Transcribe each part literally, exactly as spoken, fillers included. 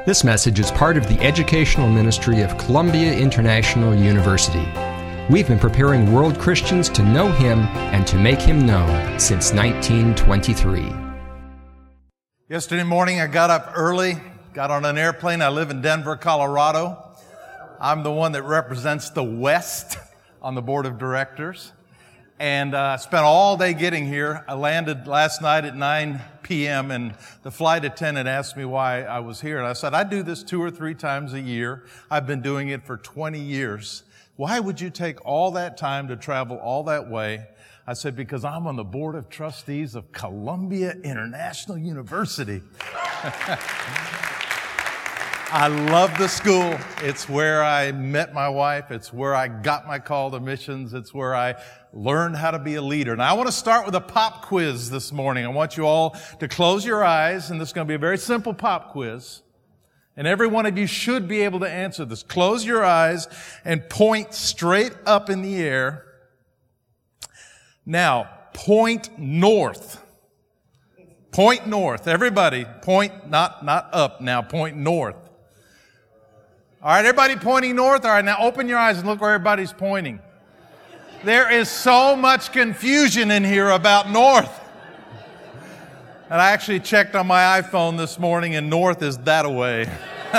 This message is part of the educational ministry of Columbia International University. We've been preparing world Christians to know Him and to make Him known since nineteen twenty-three. Yesterday morning I got up early, got on an airplane. I live in Denver, Colorado. I'm the one that represents the West on the board of directors. And uh, spent all day getting here. I landed last night at nine p.m. and the flight attendant asked me why I was here. And I said, I do this two or three times a year. I've been doing it for twenty years. Why would you take all that time to travel all that way? I said, because I'm on the board of trustees of Columbia International University. I love the school. It's where I met my wife. It's where I got my call to missions. It's where I learned how to be a leader. And I want to start with a pop quiz this morning. I want you all to close your eyes, and this is going to be a very simple pop quiz. And every one of you should be able to answer this. Close your eyes and point straight up in the air. Now, point north. Point north. Everybody, point, not, not up now, point north. All right, everybody pointing north? All right, now open your eyes and look where everybody's pointing. There is so much confusion in here about north. And I actually checked on my iPhone this morning, and north is that away.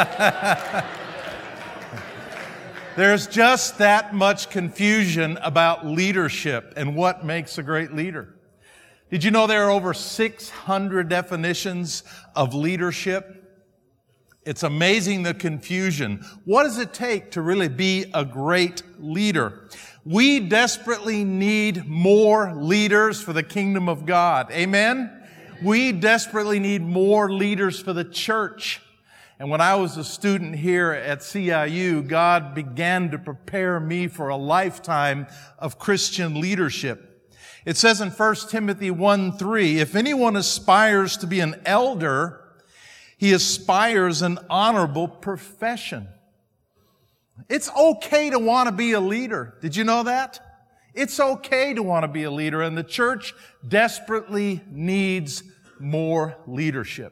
There's just that much confusion about leadership and what makes a great leader. Did you know there are over six hundred definitions of leadership? It's amazing the confusion. What does it take to really be a great leader? We desperately need more leaders for the kingdom of God. Amen? We desperately need more leaders for the church. And when I was a student here at C I U, God began to prepare me for a lifetime of Christian leadership. It says in First Timothy one three, if anyone aspires to be an elder, he aspires an honorable profession. It's okay to want to be a leader. Did you know that? It's okay to want to be a leader, and the church desperately needs more leadership.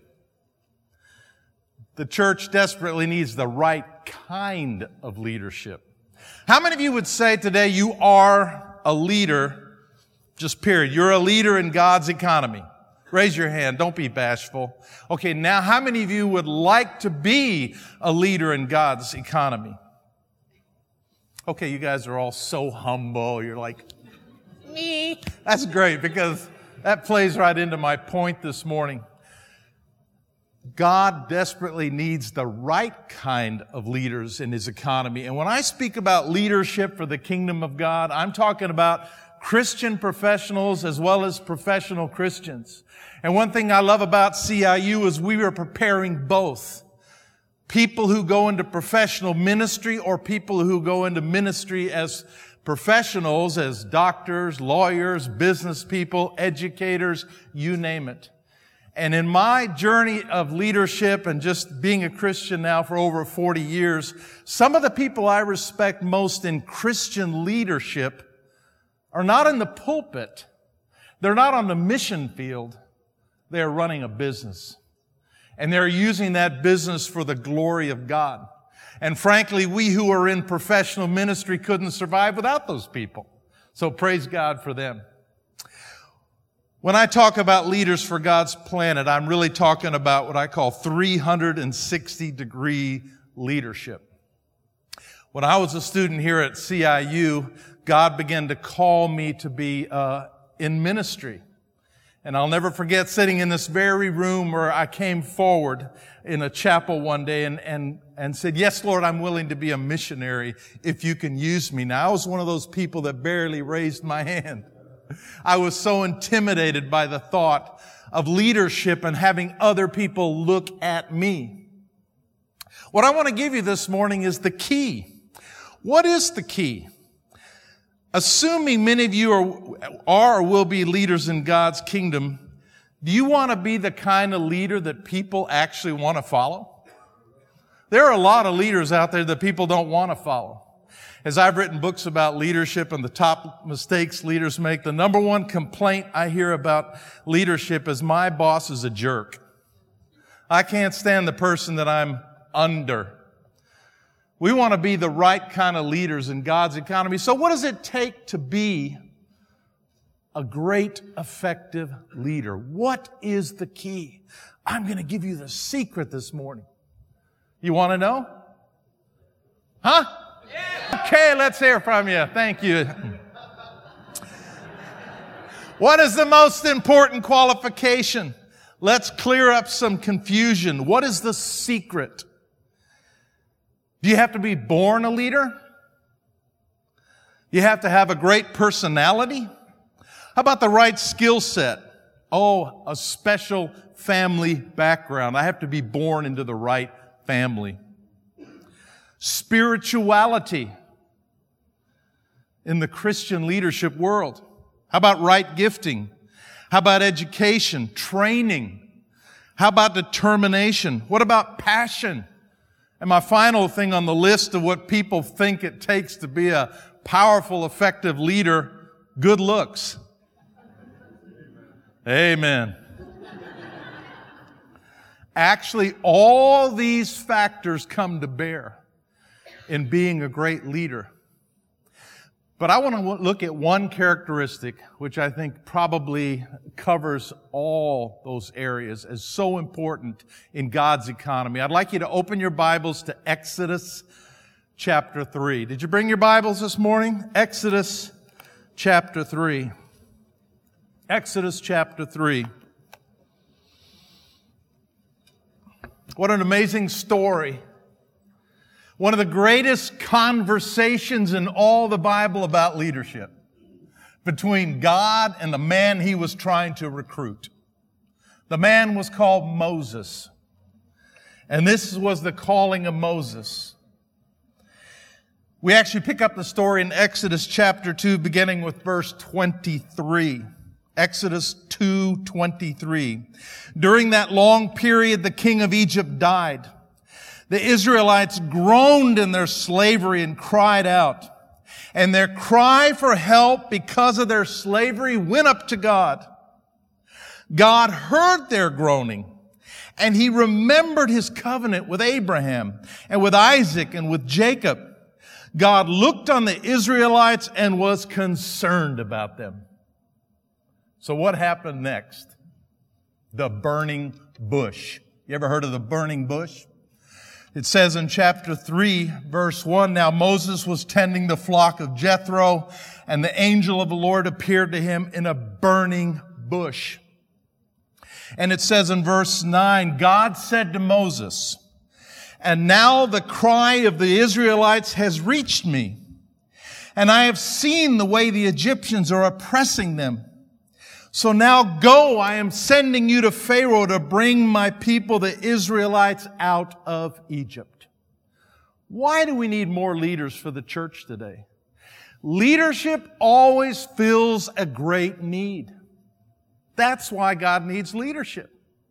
The church desperately needs the right kind of leadership. How many of you would say today you are a leader, just period? You're a leader in God's economy. Raise your hand. Don't be bashful. Okay, now how many of you would like to be a leader in God's economy? Okay, you guys are all so humble. You're like, me. That's great because that plays right into my point this morning. God desperately needs the right kind of leaders in His economy. And when I speak about leadership for the kingdom of God, I'm talking about Christian professionals as well as professional Christians. And one thing I love about C I U is we are preparing both. People who go into professional ministry or people who go into ministry as professionals, as doctors, lawyers, business people, educators, you name it. And in my journey of leadership and just being a Christian now for over forty years, some of the people I respect most in Christian leadership are not in the pulpit. They're not on the mission field. They're running a business. And they're using that business for the glory of God. And frankly, we who are in professional ministry couldn't survive without those people. So praise God for them. When I talk about leaders for God's planet, I'm really talking about what I call three hundred sixty degree leadership. When I was a student here at C I U, God began to call me to be uh, in ministry. And I'll never forget sitting in this very room where I came forward in a chapel one day and, and, and said, yes, Lord, I'm willing to be a missionary if you can use me. Now, I was one of those people that barely raised my hand. I was so intimidated by the thought of leadership and having other people look at me. What I want to give you this morning is the key. What is the key? Assuming many of you are, are or will be leaders in God's kingdom, do you want to be the kind of leader that people actually want to follow? There are a lot of leaders out there that people don't want to follow. As I've written books about leadership and the top mistakes leaders make, the number one complaint I hear about leadership is my boss is a jerk. I can't stand the person that I'm under. We want to be the right kind of leaders in God's economy. So what does it take to be a great, effective leader? What is the key? I'm going to give you the secret this morning. You want to know? Huh? Yeah. Okay, let's hear from you. Thank you. What is the most important qualification? Let's clear up some confusion. What is the secret? Do you have to be born a leader? You have to have a great personality? How about the right skill set? Oh, a special family background. I have to be born into the right family. Spirituality in the Christian leadership world. How about right gifting? How about education, training? How about determination? What about passion? And my final thing on the list of what people think it takes to be a powerful, effective leader, good looks. Amen. Actually, all these factors come to bear in being a great leader. But I want to look at one characteristic which I think probably covers all those areas as so important in God's economy. I'd like you to open your Bibles to Exodus chapter three. Did you bring your Bibles this morning? Exodus chapter three. Exodus chapter three. What an amazing story. One of the greatest conversations in all the Bible about leadership between God and the man he was trying to recruit. The man was called Moses. And this was the calling of Moses. We actually pick up the story in Exodus chapter two, beginning with verse twenty-three. Exodus two twenty-three. During that long period, the king of Egypt died. The Israelites groaned in their slavery and cried out. And their cry for help because of their slavery went up to God. God heard their groaning, and he remembered his covenant with Abraham and with Isaac and with Jacob. God looked on the Israelites and was concerned about them. So what happened next? The burning bush. You ever heard of the burning bush? It says in chapter three, verse one, now Moses was tending the flock of Jethro, and the angel of the Lord appeared to him in a burning bush. And it says in verse nine, God said to Moses, and now the cry of the Israelites has reached me, and I have seen the way the Egyptians are oppressing them. So now go, I am sending you to Pharaoh to bring my people, the Israelites, out of Egypt. Why do we need more leaders for the church today? Leadership always fills a great need. That's why God needs leadership.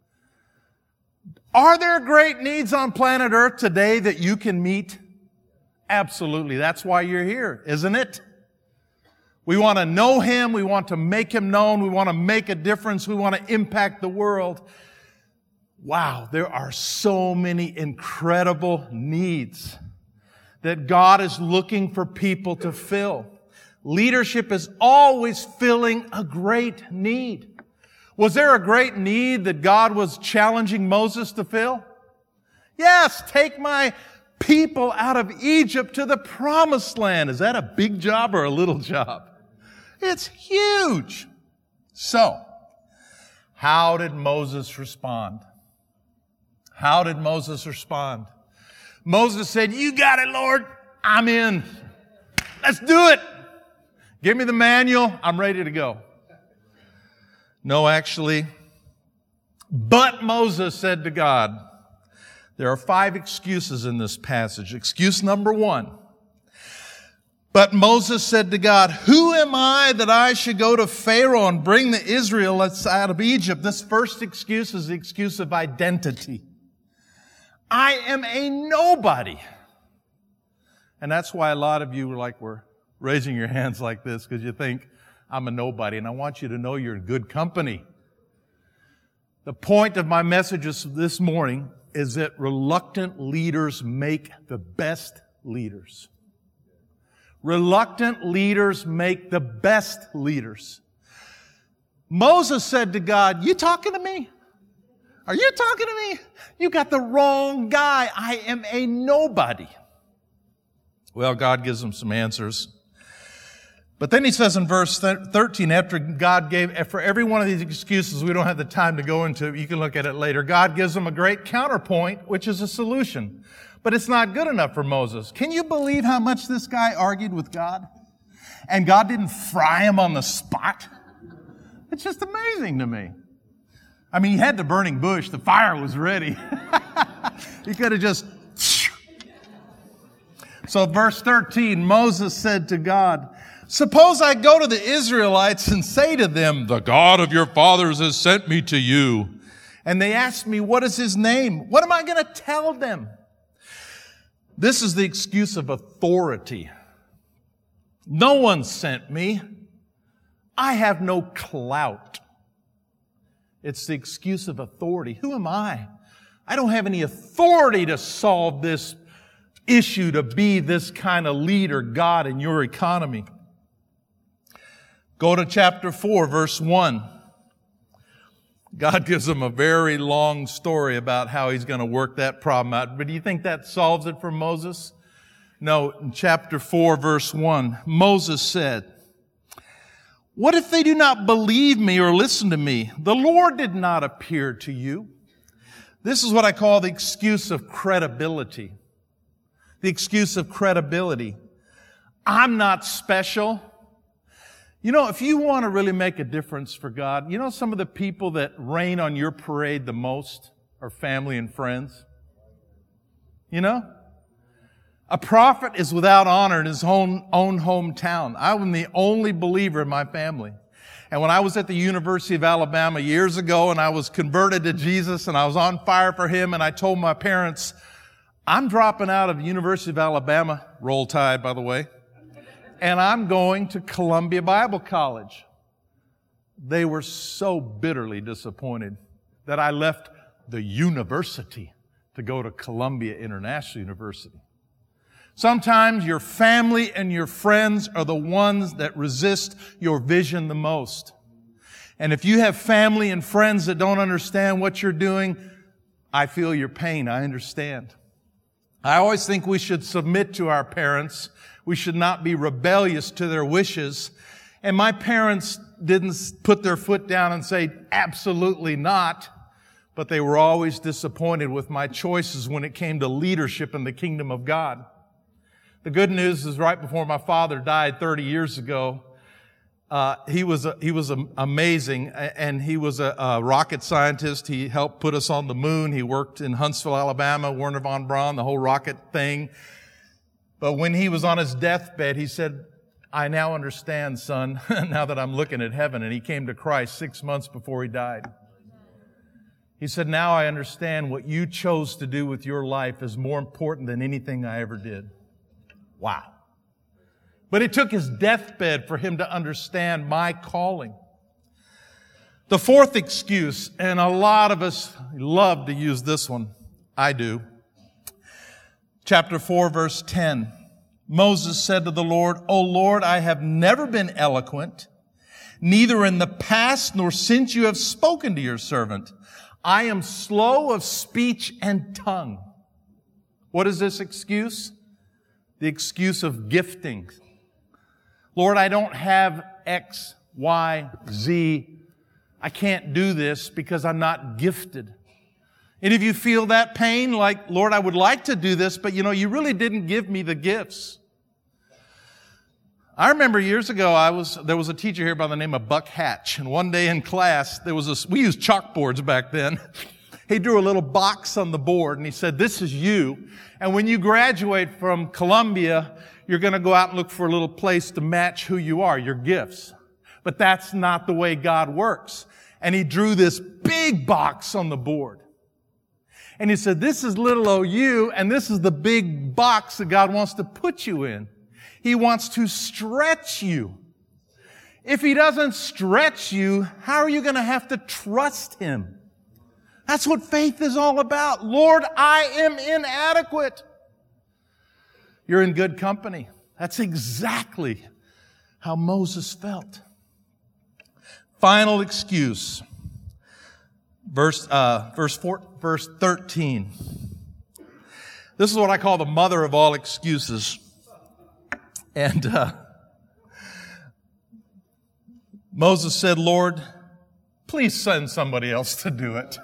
Are there great needs on planet Earth today that you can meet? Absolutely. That's why you're here, isn't it? We want to know him. We want to make him known. We want to make a difference. We want to impact the world. Wow, there are so many incredible needs that God is looking for people to fill. Leadership is always filling a great need. Was there a great need that God was challenging Moses to fill? Yes, take my people out of Egypt to the promised land. Is that a big job or a little job? It's huge. So, how did Moses respond? How did Moses respond? Moses said, you got it, Lord. I'm in. Let's do it. Give me the manual. I'm ready to go. No, actually. But Moses said to God, there are five excuses in this passage. Excuse number one. But Moses said to God, who am I that I should go to Pharaoh and bring the Israelites out of Egypt? This first excuse is the excuse of identity. I am a nobody. And that's why a lot of you are like, we're raising your hands like this because you think I'm a nobody. And I want you to know you're in good company. The point of my message this morning is that reluctant leaders make the best leaders. Reluctant leaders make the best leaders. Moses said to God, "You talking to me? Are you talking to me? You got the wrong guy. I am a nobody." Well, God gives him some answers. But then he says in verse thirteen, after God gave, for every one of these excuses we don't have the time to go into, you can look at it later, God gives him a great counterpoint, which is a solution. But it's not good enough for Moses. Can you believe how much this guy argued with God? And God didn't fry him on the spot? It's just amazing to me. I mean, he had the burning bush. The fire was ready. He could have just... So verse thirteen, Moses said to God, "Suppose I go to the Israelites and say to them, 'The God of your fathers has sent me to you.' And they ask me, 'What is his name?' What am I going to tell them?" This is the excuse of authority. No one sent me. I have no clout. It's the excuse of authority. Who am I? I don't have any authority to solve this issue, to be this kind of leader, God, in your economy. Go to chapter four, verse one. God gives them a very long story about how he's going to work that problem out. But do you think that solves it for Moses? No, in chapter four, verse one, Moses said, "What if they do not believe me or listen to me? The Lord did not appear to you." This is what I call the excuse of credibility. The excuse of credibility. I'm not special. You know, if you want to really make a difference for God, you know some of the people that rain on your parade the most are family and friends? You know? A prophet is without honor in his own, own hometown. I'm the only believer in my family. And when I was at the University of Alabama years ago and I was converted to Jesus and I was on fire for him and I told my parents, I'm dropping out of University of Alabama, roll tide by the way, and I'm going to Columbia Bible College. They were so bitterly disappointed that I left the university to go to Columbia International University. Sometimes your family and your friends are the ones that resist your vision the most. And if you have family and friends that don't understand what you're doing, I feel your pain. I understand. I always think we should submit to our parents. We should not be rebellious to their wishes. And my parents didn't put their foot down and say, absolutely not. But they were always disappointed with my choices when it came to leadership in the kingdom of God. The good news is right before my father died thirty years ago, uh, he was a, he was a, amazing, and he was a, a rocket scientist. He helped put us on the moon. He worked in Huntsville, Alabama, Werner von Braun, the whole rocket thing. But when he was on his deathbed, he said, "I now understand, son, now that I'm looking at heaven." And he came to Christ six months before he died. He said, "Now I understand what you chose to do with your life is more important than anything I ever did." Wow. But it took his deathbed for him to understand my calling. The fourth excuse, and a lot of us love to use this one. I do. Chapter four, verse ten. Moses said to the Lord, "O Lord, I have never been eloquent, neither in the past nor since you have spoken to your servant. I am slow of speech and tongue." What is this excuse? The excuse of gifting. Lord, I don't have X, Y, Z. I can't do this because I'm not gifted. Any of you feel that pain? Like, Lord, I would like to do this, but you know, you really didn't give me the gifts. I remember years ago, I was, there was a teacher here by the name of Buck Hatch, and one day in class, there was a, we used chalkboards back then. He drew a little box on the board and he said, "This is you. And when you graduate from Columbia, you're going to go out and look for a little place to match who you are, your gifts." But that's not the way God works. And he drew this big box on the board. And he said, "This is little o you, and this is the big box that God wants to put you in. He wants to stretch you. If he doesn't stretch you, how are you going to have to trust him? That's what faith is all about. Lord, I am inadequate. You're in good company. That's exactly how Moses felt. Final excuse. Verse, uh, verse four, verse thirteen. This is what I call the mother of all excuses. And, uh, Moses said, Lord, please send somebody else to do it.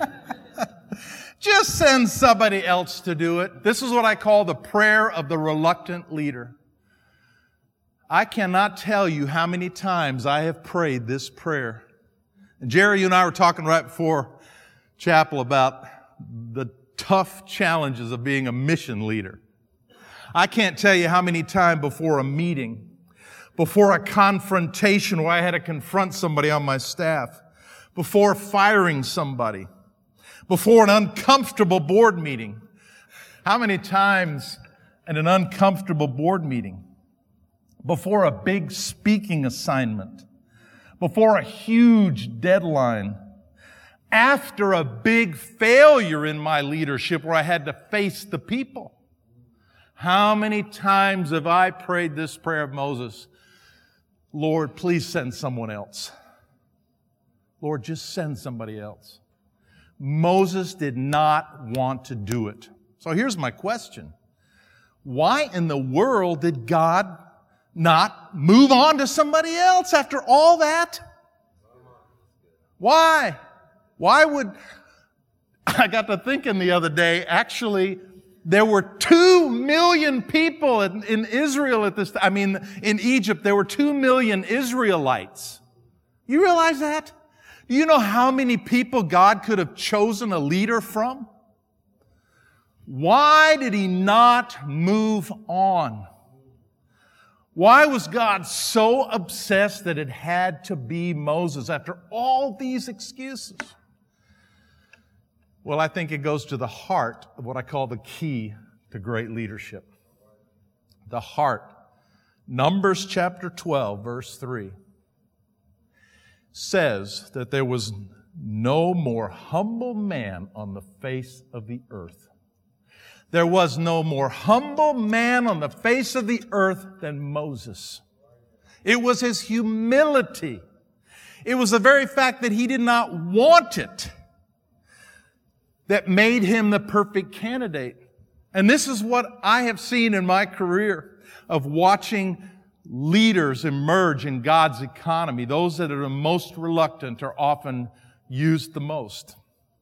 Just send somebody else to do it. This is what I call the prayer of the reluctant leader. I cannot tell you how many times I have prayed this prayer. And Jerry, you and I were talking right before chapel about the tough challenges of being a mission leader. I can't tell you how many times before a meeting, before a confrontation where I had to confront somebody on my staff, before firing somebody, before an uncomfortable board meeting. How many times in an uncomfortable board meeting, before a big speaking assignment, before a huge deadline, after a big failure in my leadership where I had to face the people. How many times have I prayed this prayer of Moses? Lord, please send someone else. Lord, just send somebody else. Moses did not want to do it. So here's my question. Why in the world did God not move on to somebody else after all that? Why? Why would... I got to thinking the other day, actually, there were two million people in, in Israel at this time. I mean, in Egypt, there were two million Israelites. You realize that? Do you know how many people God could have chosen a leader from? Why did He not move on? Why was God so obsessed that it had to be Moses after all these excuses? Well, I think it goes to the heart of what I call the key to great leadership. The heart. Numbers chapter twelve, verse three says that there was no more humble man on the face of the earth. There was no more humble man on the face of the earth than Moses. It was his humility. It was the very fact that he did not want it that made him the perfect candidate. And this is what I have seen in my career of watching leaders emerge in God's economy. Those that are the most reluctant are often used the most.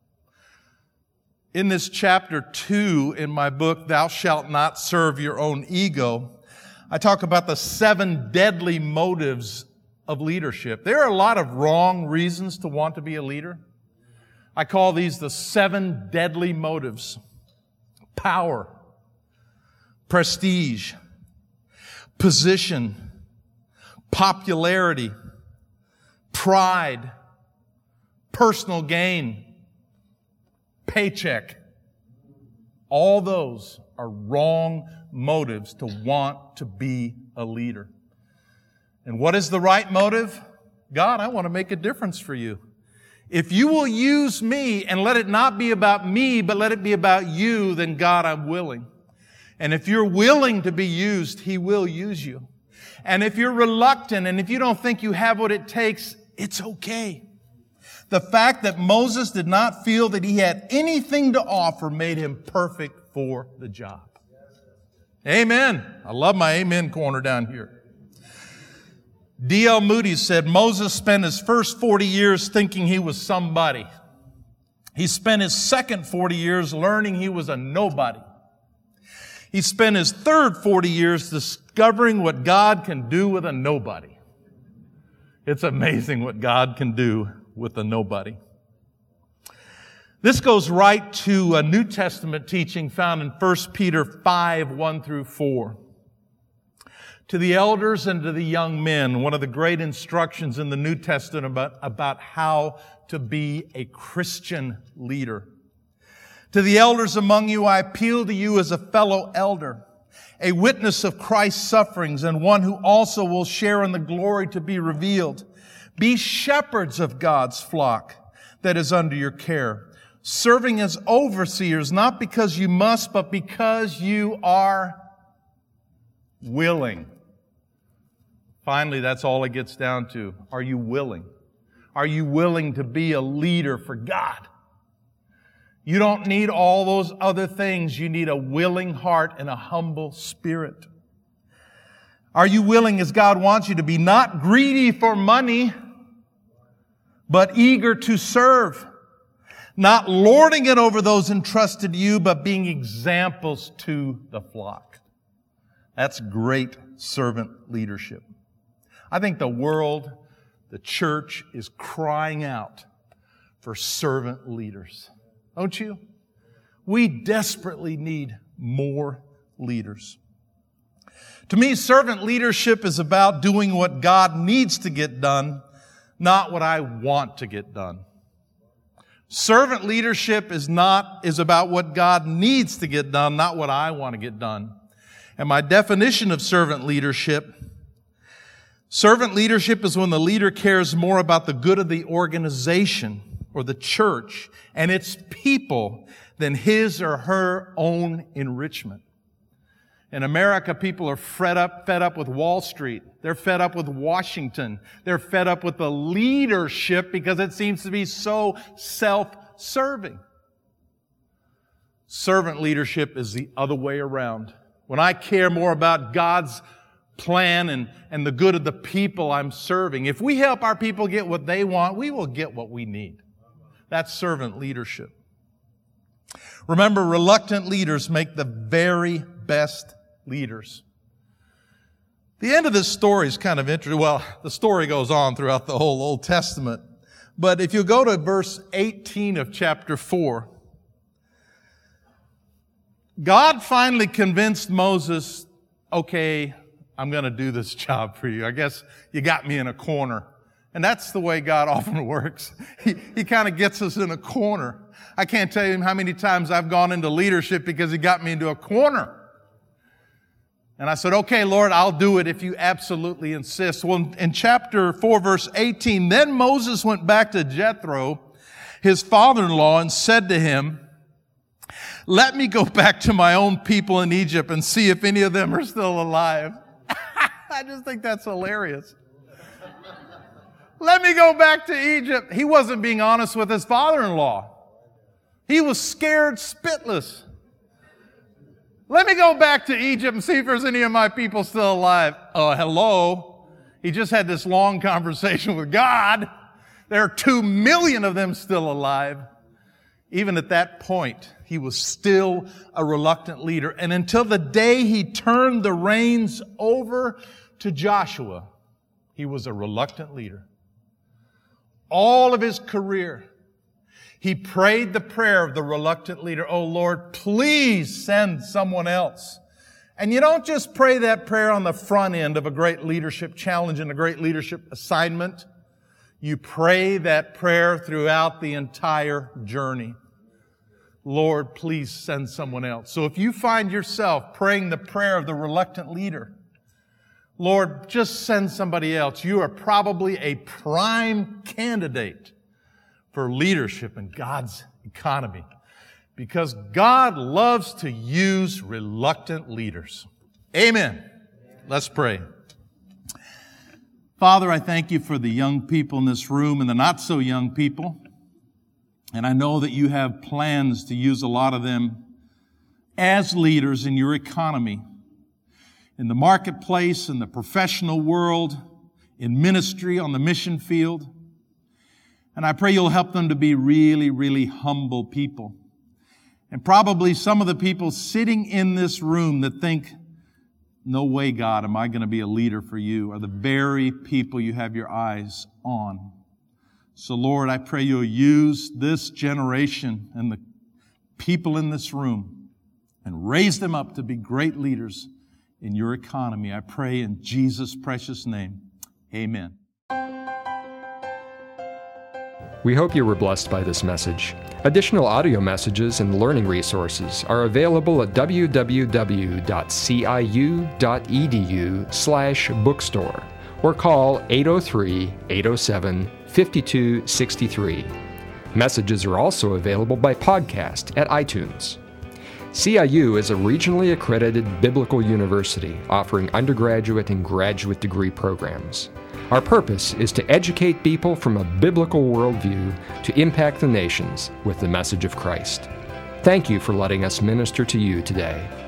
In this chapter two in my book, Thou Shalt Not Serve Your Own Ego, I talk about the seven deadly motives of leadership. There are a lot of wrong reasons to want to be a leader. I call these the seven deadly motives. Power, prestige, position, popularity, pride, personal gain, paycheck. All those are wrong motives to want to be a leader. And what is the right motive? God, I want to make a difference for you. If you will use me and let it not be about me, but let it be about you, then God, I'm willing. And if you're willing to be used, He will use you. And if you're reluctant and if you don't think you have what it takes, it's okay. The fact that Moses did not feel that he had anything to offer made him perfect for the job. Amen. I love my amen corner down here. D L Moody said Moses spent his first forty years thinking he was somebody. He spent his second forty years learning he was a nobody. He spent his third forty years discovering what God can do with a nobody. It's amazing what God can do with a nobody. This goes right to a New Testament teaching found in First Peter five, one through four. To the elders and to the young men, one of the great instructions in the New Testament about, about how to be a Christian leader. To the elders among you, I appeal to you as a fellow elder, a witness of Christ's sufferings and one who also will share in the glory to be revealed. Be shepherds of God's flock that is under your care, Serving as overseers, not because you must, but because you are willing. Finally, that's all it gets down to. Are you willing? Are you willing to be a leader for God? You don't need all those other things. You need a willing heart and a humble spirit. Are you willing, as God wants you to be, not greedy for money, but eager to serve? Not lording it over those entrusted to you, but being examples to the flock. That's great servant leadership. I think the world, the church, is crying out for servant leaders. Don't you? We desperately need more leaders. To me, servant leadership is about doing what God needs to get done, not what I want to get done. Servant leadership is not, is about what God needs to get done, not what I want to get done. And my definition of servant leadership, servant leadership is when the leader cares more about the good of the organization or the church and its people than his or her own enrichment. In America, people are fed up, fed up with Wall Street. They're fed up with Washington. They're fed up with the leadership because it seems to be so self-serving. Servant leadership is the other way around. When I care more about God's plan and, and the good of the people I'm serving, if we help our people get what they want, we will get what we need. That's servant leadership. Remember, reluctant leaders make the very best leaders. The end of this story is kind of interesting. Well, the story goes on throughout the whole Old Testament. But if you go to verse eighteen of chapter four, God finally convinced Moses, okay, I'm going to do this job for you. I guess you got me in a corner. And that's the way God often works. He, he kind of gets us in a corner. I can't tell you how many times I've gone into leadership because He got me into a corner. And I said, okay, Lord, I'll do it if you absolutely insist. Well, in chapter four, verse eighteen, then Moses went back to Jethro, his father-in-law, and said to him, let me go back to my own people in Egypt and see if any of them are still alive. I just think that's hilarious. Let me go back to Egypt. He wasn't being honest with his father-in-law. He was scared spitless. Let me go back to Egypt and see if there's any of my people still alive. Oh, hello. He just had this long conversation with God. There are two million of them still alive. Even at that point, he was still a reluctant leader. And until the day he turned the reins over to Joshua, he was a reluctant leader. All of his career, he prayed the prayer of the reluctant leader. Oh, Lord, please send someone else. And you don't just pray that prayer on the front end of a great leadership challenge and a great leadership assignment. You pray that prayer throughout the entire journey. Lord, please send someone else. So if you find yourself praying the prayer of the reluctant leader, Lord, just send somebody else. You are probably a prime candidate for leadership in God's economy because God loves to use reluctant leaders. Amen. Let's pray. Father, I thank you for the young people in this room and the not so young people. And I know that you have plans to use a lot of them as leaders in your economy, in the marketplace, in the professional world, in ministry, on the mission field. And I pray you'll help them to be really, really humble people. And probably some of the people sitting in this room that think, no way, God, am I going to be a leader for you, are the very people you have your eyes on. So, Lord, I pray you'll use this generation and the people in this room and raise them up to be great leaders in your economy. I pray in Jesus' precious name. Amen. We hope you were blessed by this message. Additional audio messages and learning resources are available at w w w dot c i u dot e d u slash bookstore or call eight oh three, eight oh seven, five two six three. Messages are also available by podcast at iTunes. C I U is a regionally accredited biblical university offering undergraduate and graduate degree programs. Our purpose is to educate people from a biblical worldview to impact the nations with the message of Christ. Thank you for letting us minister to you today.